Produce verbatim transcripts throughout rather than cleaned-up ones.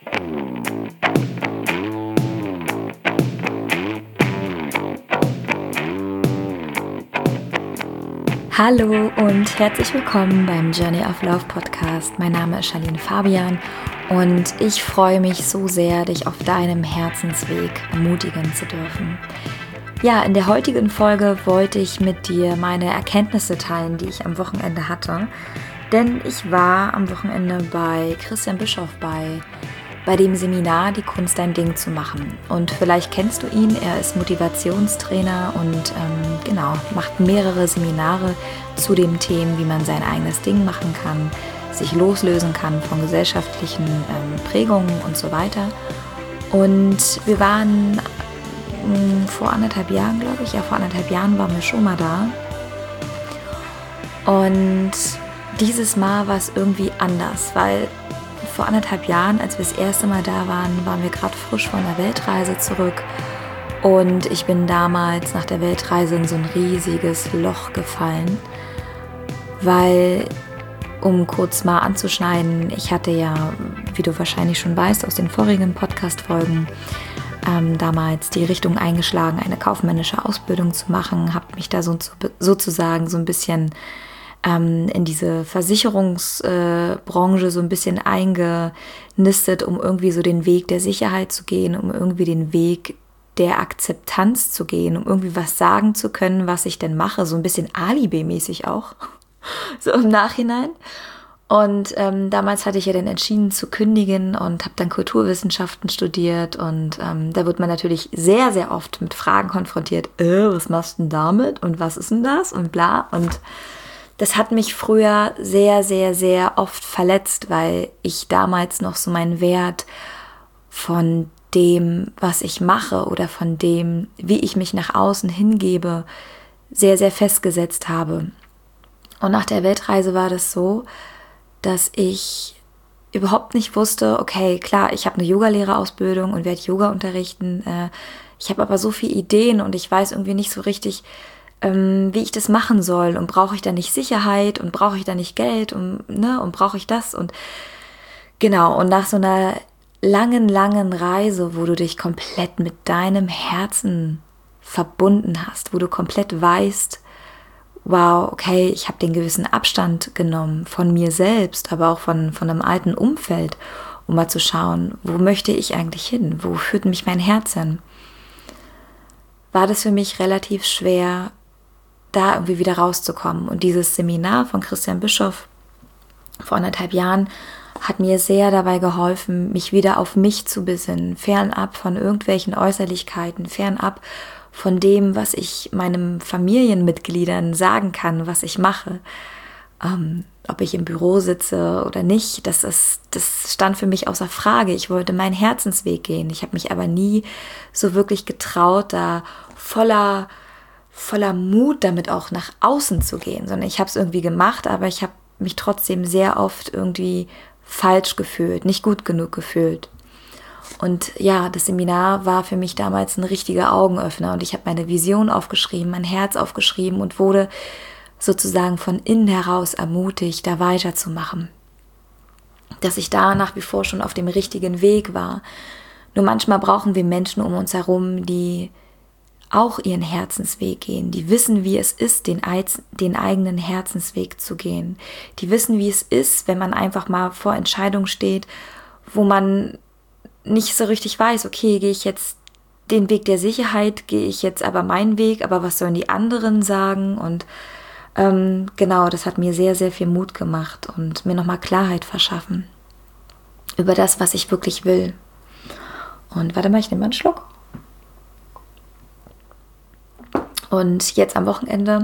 Hallo und herzlich willkommen beim Journey of Love Podcast. Mein Name ist Charlene Fabian und ich freue mich so sehr, dich auf deinem Herzensweg ermutigen zu dürfen. Ja, in der heutigen Folge wollte ich mit dir meine Erkenntnisse teilen, die ich am Wochenende hatte. Denn ich war am Wochenende bei Christian Bischoff bei, bei dem Seminar Die Kunst, dein Ding zu machen. Und vielleicht kennst du ihn, er ist Motivationstrainer und ähm, genau, macht mehrere Seminare zu dem Thema, wie man sein eigenes Ding machen kann, sich loslösen kann von gesellschaftlichen ähm, Prägungen und so weiter. Und wir waren mh, vor anderthalb Jahren, glaube ich, ja vor anderthalb Jahren waren wir schon mal da. Und dieses Mal war es irgendwie anders, weil vor anderthalb Jahren, als wir das erste Mal da waren, waren wir gerade frisch von der Weltreise zurück und ich bin damals nach der Weltreise in so ein riesiges Loch gefallen, weil, um kurz mal anzuschneiden, ich hatte ja, wie du wahrscheinlich schon weißt, aus den vorigen Podcast-Folgen ähm, damals die Richtung eingeschlagen, eine kaufmännische Ausbildung zu machen, habe mich da so, sozusagen so ein bisschen in diese Versicherungsbranche äh, so ein bisschen eingenistet, um irgendwie so den Weg der Sicherheit zu gehen, um irgendwie den Weg der Akzeptanz zu gehen, um irgendwie was sagen zu können, was ich denn mache, so ein bisschen Alibi-mäßig auch, so im Nachhinein. Und ähm, damals hatte ich ja dann entschieden zu kündigen und habe dann Kulturwissenschaften studiert und ähm, da wird man natürlich sehr, sehr oft mit Fragen konfrontiert, äh, was machst du denn damit und was ist denn das und bla, und das hat mich früher sehr, sehr, sehr oft verletzt, weil ich damals noch so meinen Wert von dem, was ich mache oder von dem, wie ich mich nach außen hingebe, sehr, sehr festgesetzt habe. Und nach der Weltreise war das so, dass ich überhaupt nicht wusste, okay, klar, ich habe eine Yogalehrerausbildung und werde Yoga unterrichten. Ich habe aber so viele Ideen und ich weiß irgendwie nicht so richtig, wie ich das machen soll, und brauche ich da nicht Sicherheit und brauche ich da nicht Geld und, ne, und brauche ich das und genau, und nach so einer langen, langen Reise, wo du dich komplett mit deinem Herzen verbunden hast, wo du komplett weißt, wow, okay, ich habe den gewissen Abstand genommen von mir selbst, aber auch von, von einem alten Umfeld, um mal zu schauen, wo möchte ich eigentlich hin, wo führt mich mein Herz hin, war das für mich relativ schwer, da irgendwie wieder rauszukommen. Und dieses Seminar von Christian Bischoff vor anderthalb Jahren hat mir sehr dabei geholfen, mich wieder auf mich zu besinnen, fernab von irgendwelchen Äußerlichkeiten, fernab von dem, was ich meinen Familienmitgliedern sagen kann, was ich mache. Ähm, ob ich im Büro sitze oder nicht, das ist, das stand für mich außer Frage. Ich wollte meinen Herzensweg gehen. Ich habe mich aber nie so wirklich getraut, da voller voller Mut damit auch nach außen zu gehen, sondern ich habe es irgendwie gemacht, aber ich habe mich trotzdem sehr oft irgendwie falsch gefühlt, nicht gut genug gefühlt. Und ja, das Seminar war für mich damals ein richtiger Augenöffner und ich habe meine Vision aufgeschrieben, mein Herz aufgeschrieben und wurde sozusagen von innen heraus ermutigt, da weiterzumachen. Dass ich da nach wie vor schon auf dem richtigen Weg war. Nur manchmal brauchen wir Menschen um uns herum, die auch ihren Herzensweg gehen, die wissen, wie es ist, den, den eigenen Herzensweg zu gehen. Die wissen, wie es ist, wenn man einfach mal vor Entscheidungen steht, wo man nicht so richtig weiß, okay, gehe ich jetzt den Weg der Sicherheit, gehe ich jetzt aber meinen Weg, aber was sollen die anderen sagen? Und ähm, genau, das hat mir sehr, sehr viel Mut gemacht und mir nochmal Klarheit verschaffen über das, was ich wirklich will. Und warte mal, ich nehme mal einen Schluck. Und jetzt am Wochenende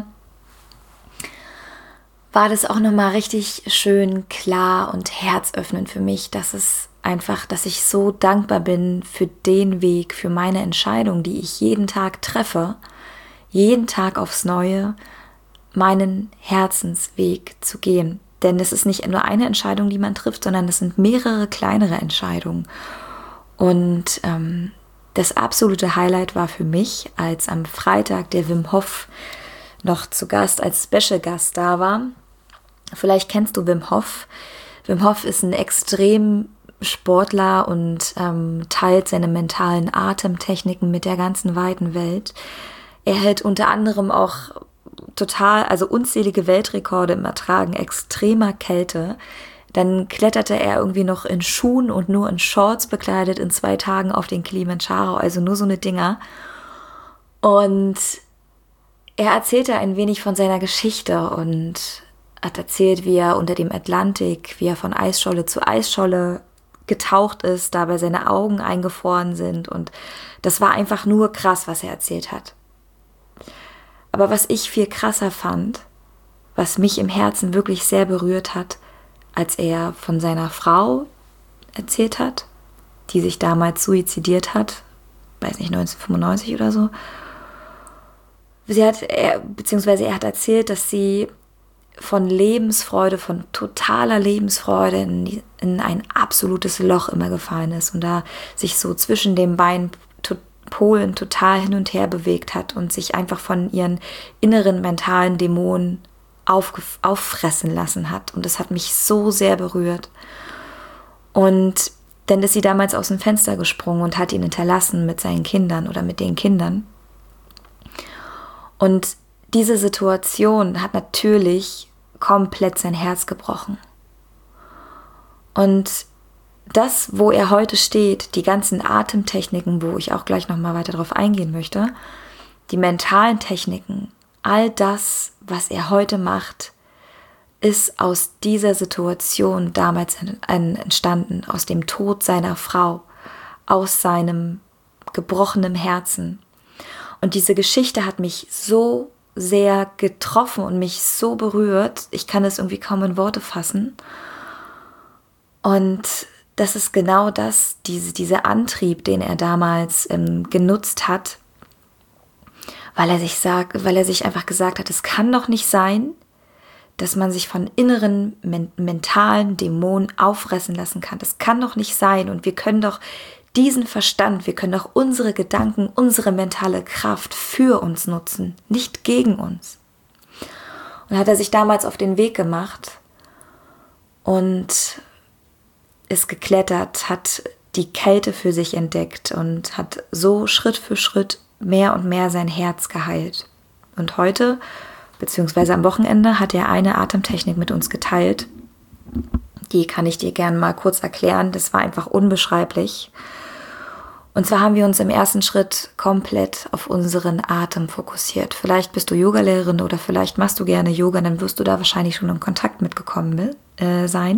war das auch nochmal richtig schön klar und herzöffnend für mich, dass es einfach, dass ich so dankbar bin für den Weg, für meine Entscheidung, die ich jeden Tag treffe, jeden Tag aufs Neue, meinen Herzensweg zu gehen. Denn es ist nicht nur eine Entscheidung, die man trifft, sondern es sind mehrere kleinere Entscheidungen. Und ähm, das absolute Highlight war für mich, als am Freitag der Wim Hof noch zu Gast, als Special-Gast da war. Vielleicht kennst du Wim Hof. Wim Hof ist ein extrem Sportler und ähm, teilt seine mentalen Atemtechniken mit der ganzen weiten Welt. Er hält unter anderem auch total, also unzählige Weltrekorde im Ertragen extremer Kälte. Dann kletterte er irgendwie noch in Schuhen und nur in Shorts bekleidet in zwei Tagen auf den Kilimanjaro, also nur so eine Dinger. Und er erzählte ein wenig von seiner Geschichte und hat erzählt, wie er unter dem Atlantik, wie er von Eisscholle zu Eisscholle getaucht ist, dabei seine Augen eingefroren sind. Und das war einfach nur krass, was er erzählt hat. Aber was ich viel krasser fand, was mich im Herzen wirklich sehr berührt hat, als er von seiner Frau erzählt hat, die sich damals suizidiert hat, weiß nicht, neunzehnhundertfünfundneunzig oder so. Sie hat, er, beziehungsweise er hat erzählt, dass sie von Lebensfreude, von totaler Lebensfreude in, in ein absolutes Loch immer gefallen ist und da sich so zwischen den beiden to- Polen total hin und her bewegt hat und sich einfach von ihren inneren mentalen Dämonen aufgef- auffressen lassen hat. Und das hat mich so sehr berührt. Und dann ist sie damals aus dem Fenster gesprungen und hat ihn hinterlassen mit seinen Kindern oder mit den Kindern. Und diese Situation hat natürlich komplett sein Herz gebrochen. Und das, wo er heute steht, die ganzen Atemtechniken, wo ich auch gleich nochmal weiter drauf eingehen möchte, die mentalen Techniken, all das, was er heute macht, ist aus dieser Situation damals entstanden, aus dem Tod seiner Frau, aus seinem gebrochenen Herzen. Und diese Geschichte hat mich so sehr getroffen und mich so berührt. Ich kann es irgendwie kaum in Worte fassen. Und das ist genau das, diese, dieser Antrieb, den er damals ähm, genutzt hat, weil er sich sagt, weil er sich einfach gesagt hat, es kann doch nicht sein, dass man sich von inneren men- mentalen Dämonen auffressen lassen kann. Das kann doch nicht sein. Und wir können doch diesen Verstand, wir können doch unsere Gedanken, unsere mentale Kraft für uns nutzen, nicht gegen uns. Und hat er sich damals auf den Weg gemacht und ist geklettert, hat die Kälte für sich entdeckt und hat so Schritt für Schritt mehr und mehr sein Herz geheilt. Und heute, beziehungsweise am Wochenende, hat er eine Atemtechnik mit uns geteilt. Die kann ich dir gerne mal kurz erklären. Das war einfach unbeschreiblich. Und zwar haben wir uns im ersten Schritt komplett auf unseren Atem fokussiert. Vielleicht bist du Yogalehrerin oder vielleicht machst du gerne Yoga, dann wirst du da wahrscheinlich schon in Kontakt mitgekommen äh, sein.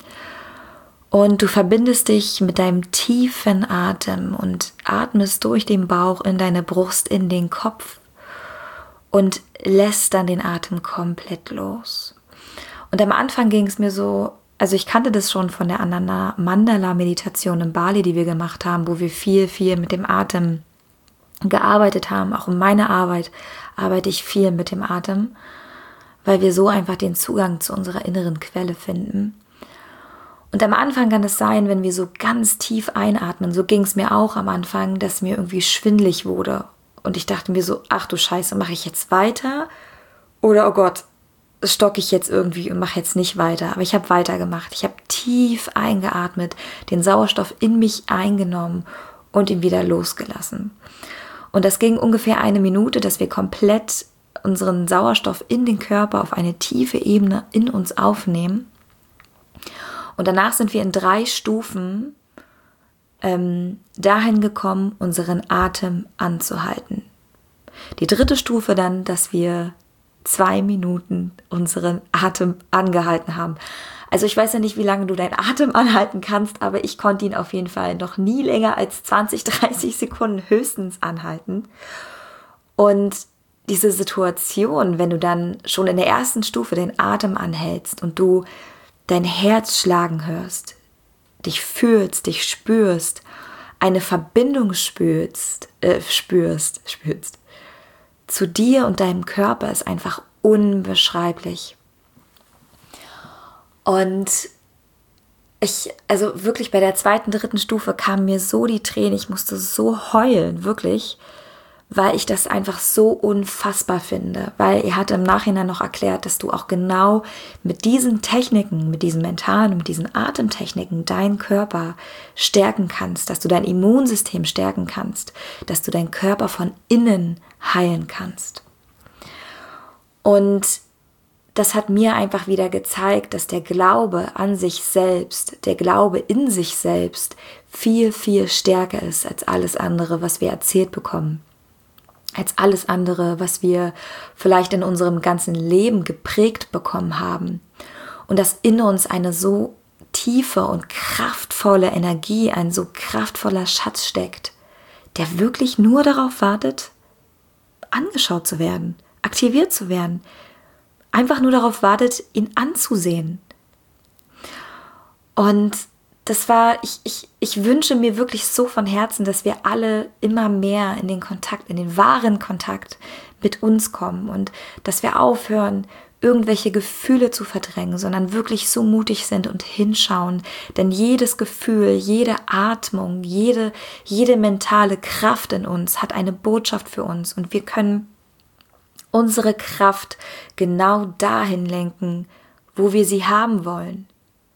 Und du verbindest dich mit deinem tiefen Atem und atmest durch den Bauch in deine Brust, in den Kopf und lässt dann den Atem komplett los. Und am Anfang ging es mir so, also ich kannte das schon von der Ananda Mandala-Meditation in Bali, die wir gemacht haben, wo wir viel, viel mit dem Atem gearbeitet haben. Auch in meiner Arbeit arbeite ich viel mit dem Atem, weil wir so einfach den Zugang zu unserer inneren Quelle finden. Und am Anfang kann es sein, wenn wir so ganz tief einatmen, so ging es mir auch am Anfang, dass mir irgendwie schwindelig wurde. Und ich dachte mir so, ach du Scheiße, mache ich jetzt weiter? Oder oh Gott, stocke ich jetzt irgendwie und mache jetzt nicht weiter. Aber ich habe weitergemacht. Ich habe tief eingeatmet, den Sauerstoff in mich eingenommen und ihn wieder losgelassen. Und das ging ungefähr eine Minute, dass wir komplett unseren Sauerstoff in den Körper auf eine tiefe Ebene in uns aufnehmen. Und danach sind wir in drei Stufen ähm, dahin gekommen, unseren Atem anzuhalten. Die dritte Stufe dann, dass wir zwei Minuten unseren Atem angehalten haben. Also ich weiß ja nicht, wie lange du deinen Atem anhalten kannst, aber ich konnte ihn auf jeden Fall noch nie länger als zwanzig, dreißig Sekunden höchstens anhalten. Und diese Situation, wenn du dann schon in der ersten Stufe den Atem anhältst und du dein Herz schlagen hörst, dich fühlst, dich spürst, eine Verbindung spürst, äh, spürst, spürst, zu dir und deinem Körper ist einfach unbeschreiblich. Und ich, also wirklich bei der zweiten, dritten Stufe kamen mir so die Tränen, ich musste so heulen, wirklich, weil ich das einfach so unfassbar finde. Weil er hat im Nachhinein noch erklärt, dass du auch genau mit diesen Techniken, mit diesen mentalen, mit diesen Atemtechniken deinen Körper stärken kannst, dass du dein Immunsystem stärken kannst, dass du deinen Körper von innen heilen kannst. Und das hat mir einfach wieder gezeigt, dass der Glaube an sich selbst, der Glaube in sich selbst viel, viel stärker ist als alles andere, was wir erzählt bekommen. Als alles andere, was wir vielleicht in unserem ganzen Leben geprägt bekommen haben. Und dass in uns eine so tiefe und kraftvolle Energie, ein so kraftvoller Schatz steckt, der wirklich nur darauf wartet, angeschaut zu werden, aktiviert zu werden, einfach nur darauf wartet, ihn anzusehen. Und das war, ich, ich, ich wünsche mir wirklich so von Herzen, dass wir alle immer mehr in den Kontakt, in den wahren Kontakt mit uns kommen und dass wir aufhören, irgendwelche Gefühle zu verdrängen, sondern wirklich so mutig sind und hinschauen. Denn jedes Gefühl, jede Atmung, jede, jede mentale Kraft in uns hat eine Botschaft für uns und wir können unsere Kraft genau dahin lenken, wo wir sie haben wollen.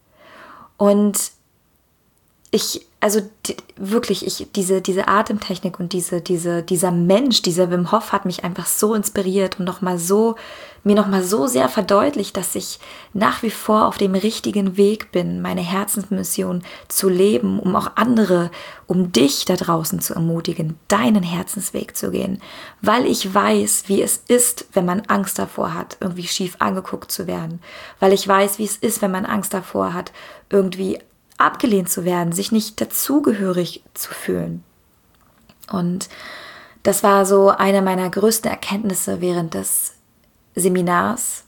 Und ich, also die, wirklich, ich, diese, diese Atemtechnik und diese, diese, dieser Mensch, dieser Wim Hof hat mich einfach so inspiriert und noch mal so, mir nochmal so sehr verdeutlicht, dass ich nach wie vor auf dem richtigen Weg bin, meine Herzensmission zu leben, um auch andere, um dich da draußen zu ermutigen, deinen Herzensweg zu gehen, weil ich weiß, wie es ist, wenn man Angst davor hat, irgendwie schief angeguckt zu werden, weil ich weiß, wie es ist, wenn man Angst davor hat, irgendwie abgelehnt zu werden, sich nicht dazugehörig zu fühlen. Und das war so eine meiner größten Erkenntnisse während des Seminars.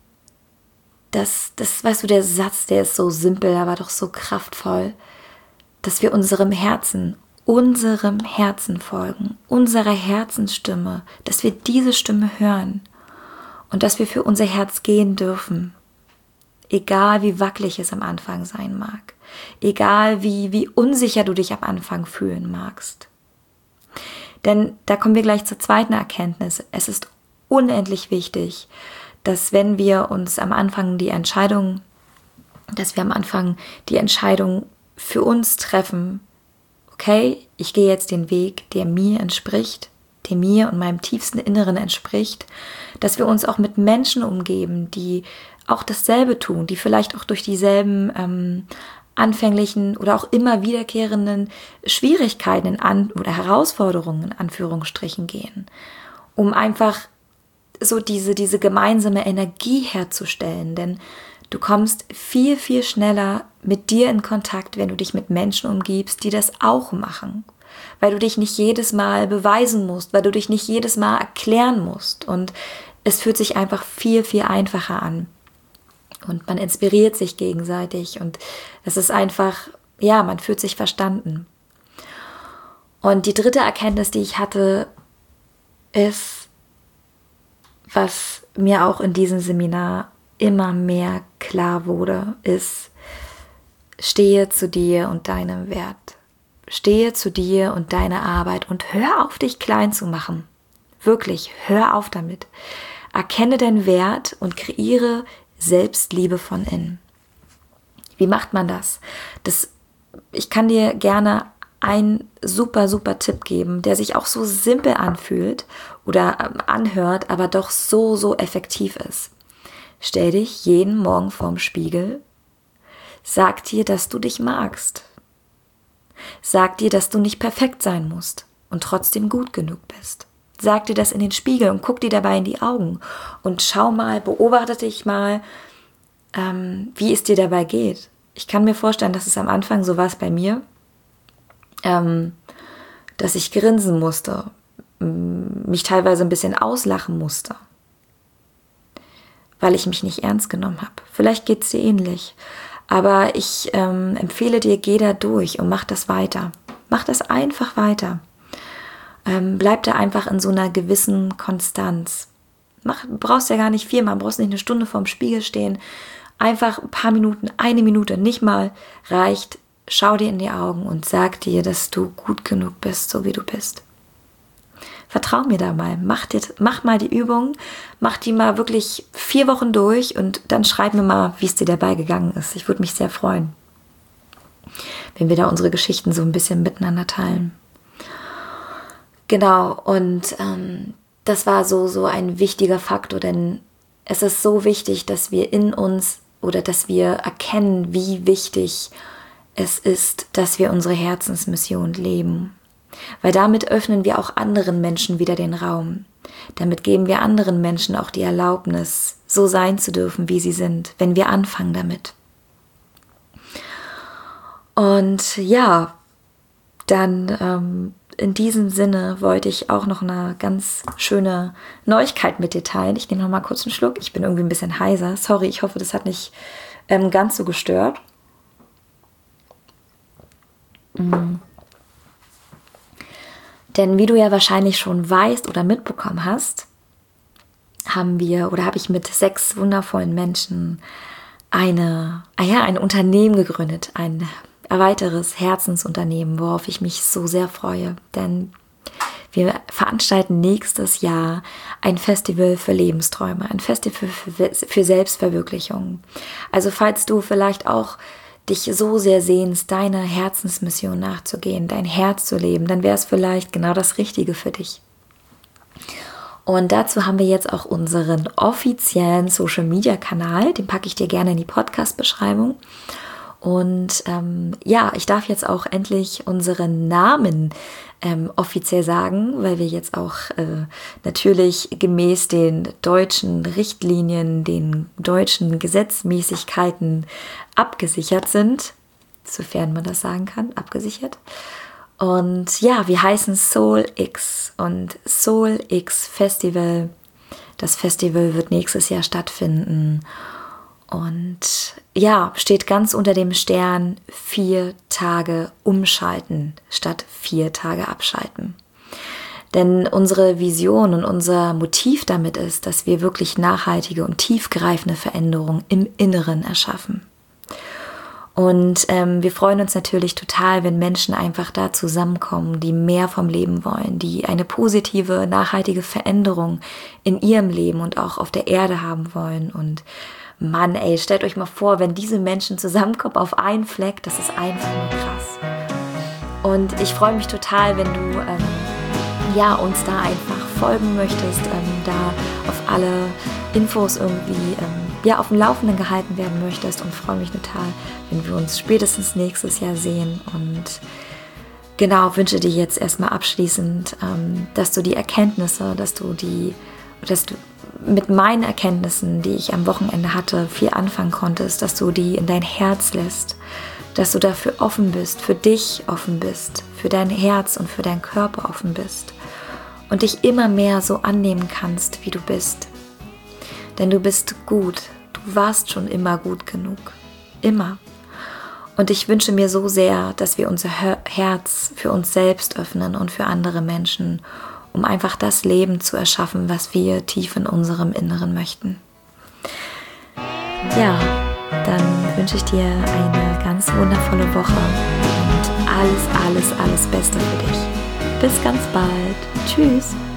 Das, das, weißt du, der Satz, der ist so simpel, aber doch so kraftvoll, dass wir unserem Herzen, unserem Herzen folgen, unserer Herzensstimme, dass wir diese Stimme hören und dass wir für unser Herz gehen dürfen. Egal wie wackelig es am Anfang sein mag. Egal wie, wie unsicher du dich am Anfang fühlen magst. Denn da kommen wir gleich zur zweiten Erkenntnis. Es ist unendlich wichtig, dass wenn wir uns am Anfang die Entscheidung, dass wir am Anfang die Entscheidung für uns treffen, okay, ich gehe jetzt den Weg, der mir entspricht, der mir und meinem tiefsten Inneren entspricht, dass wir uns auch mit Menschen umgeben, die auch dasselbe tun, die vielleicht auch durch dieselben ähm, anfänglichen oder auch immer wiederkehrenden Schwierigkeiten in an, oder Herausforderungen in Anführungsstrichen gehen, um einfach so diese, diese gemeinsame Energie herzustellen, denn du kommst viel, viel schneller mit dir in Kontakt, wenn du dich mit Menschen umgibst, die das auch machen, weil du dich nicht jedes Mal beweisen musst, weil du dich nicht jedes Mal erklären musst und es fühlt sich einfach viel, viel einfacher an. Und man inspiriert sich gegenseitig und es ist einfach, ja, man fühlt sich verstanden. Und die dritte Erkenntnis, die ich hatte, ist, was mir auch in diesem Seminar immer mehr klar wurde, ist, stehe zu dir und deinem Wert. Stehe zu dir und deiner Arbeit und hör auf, dich klein zu machen. Wirklich, hör auf damit. Erkenne deinen Wert und kreiere Selbstliebe von innen. Wie macht man das? Das, ich kann dir gerne einen super, super Tipp geben, der sich auch so simpel anfühlt oder anhört, aber doch so, so effektiv ist. Stell dich jeden Morgen vorm Spiegel, sag dir, dass du dich magst. Sag dir, dass du nicht perfekt sein musst und trotzdem gut genug bist. Sag dir das in den Spiegel und guck dir dabei in die Augen und schau mal, beobachte dich mal, ähm, wie es dir dabei geht. Ich kann mir vorstellen, dass es am Anfang so war bei mir, ähm, dass ich grinsen musste, mich teilweise ein bisschen auslachen musste, weil ich mich nicht ernst genommen habe. Vielleicht geht es dir ähnlich, aber ich ähm, empfehle dir, geh da durch und mach das weiter. Mach das einfach weiter. Ähm, bleib da einfach in so einer gewissen Konstanz. Mach, brauchst ja gar nicht viel, man brauchst nicht eine Stunde vorm Spiegel stehen. Einfach ein paar Minuten, eine Minute, nicht mal reicht. Schau dir in die Augen und sag dir, dass du gut genug bist, so wie du bist. vertrau mir da mal. Mach, dir, mach mal die Übung, mach die mal wirklich vier Wochen durch und dann schreib mir mal, wie es dir dabei gegangen ist. Ich würde mich sehr freuen, wenn wir da unsere Geschichten so ein bisschen miteinander teilen. Genau, und ähm, das war so, so ein wichtiger Faktor, denn es ist so wichtig, dass wir in uns oder dass wir erkennen, wie wichtig es ist, dass wir unsere Herzensmission leben. Weil damit öffnen wir auch anderen Menschen wieder den Raum. Damit geben wir anderen Menschen auch die Erlaubnis, so sein zu dürfen, wie sie sind, wenn wir anfangen damit. Und ja, dann ähm, in diesem Sinne wollte ich auch noch eine ganz schöne Neuigkeit mit dir teilen. Ich nehme noch mal kurz einen Schluck. Ich bin irgendwie ein bisschen heiser. Sorry, ich hoffe, das hat nicht ähm, ganz so gestört. Mhm. Denn wie du ja wahrscheinlich schon weißt oder mitbekommen hast, haben wir oder habe ich mit sechs wundervollen Menschen eine, ah ja, ein Unternehmen gegründet, ein weiteres Herzensunternehmen, worauf ich mich so sehr freue. Denn wir veranstalten nächstes Jahr ein Festival für Lebensträume, ein Festival für, für Selbstverwirklichung. Also falls du vielleicht auch dich so sehr sehnst, deiner Herzensmission nachzugehen, dein Herz zu leben, dann wäre es vielleicht genau das Richtige für dich. Und dazu haben wir jetzt auch unseren offiziellen Social-Media-Kanal, den packe ich dir gerne in die Podcast-Beschreibung. Und ähm, ja, ich darf jetzt auch endlich unseren Namen ähm, offiziell sagen, weil wir jetzt auch äh, natürlich gemäß den deutschen Richtlinien, den deutschen Gesetzmäßigkeiten abgesichert sind, sofern man das sagen kann, abgesichert. Und ja, wir heißen Soul X und Soul X Festival. Das Festival wird nächstes Jahr stattfinden. Und ja, steht ganz unter dem Stern vier Tage umschalten statt vier Tage abschalten. Denn unsere Vision und unser Motiv damit ist, dass wir wirklich nachhaltige und tiefgreifende Veränderungen im Inneren erschaffen. Und ähm, wir freuen uns natürlich total, wenn Menschen einfach da zusammenkommen, die mehr vom Leben wollen, die eine positive, nachhaltige Veränderung in ihrem Leben und auch auf der Erde haben wollen. Und Mann, ey, stellt euch mal vor, wenn diese Menschen zusammenkommen auf einen Fleck, das ist einfach nur krass. Und ich freue mich total, wenn du ähm, ja, uns da einfach folgen möchtest, ähm, da auf alle Infos irgendwie ähm, ja, auf dem Laufenden gehalten werden möchtest und freue mich total, wenn wir uns spätestens nächstes Jahr sehen. Und genau, wünsche dir jetzt erstmal abschließend, ähm, dass du die Erkenntnisse, dass du die, dass du mit meinen Erkenntnissen, die ich am Wochenende hatte, viel anfangen konntest, dass du die in dein Herz lässt, dass du dafür offen bist, für dich offen bist, für dein Herz und für deinen Körper offen bist und dich immer mehr so annehmen kannst, wie du bist. Denn du bist gut, du warst schon immer gut genug, immer. Und ich wünsche mir so sehr, dass wir unser Herz für uns selbst öffnen und für andere Menschen, um einfach das Leben zu erschaffen, was wir tief in unserem Inneren möchten. Ja, dann wünsche ich dir eine ganz wundervolle Woche und alles, alles, alles Beste für dich. Bis ganz bald. Tschüss.